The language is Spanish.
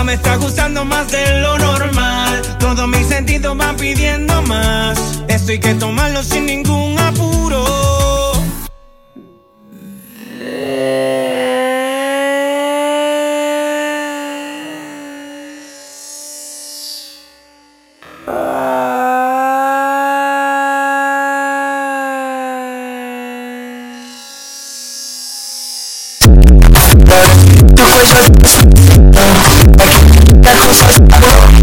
Ya me está gustando más de lo normal. Todos mis sentidos van pidiendo más. Esto hay que tomarlo sin ningún apuro.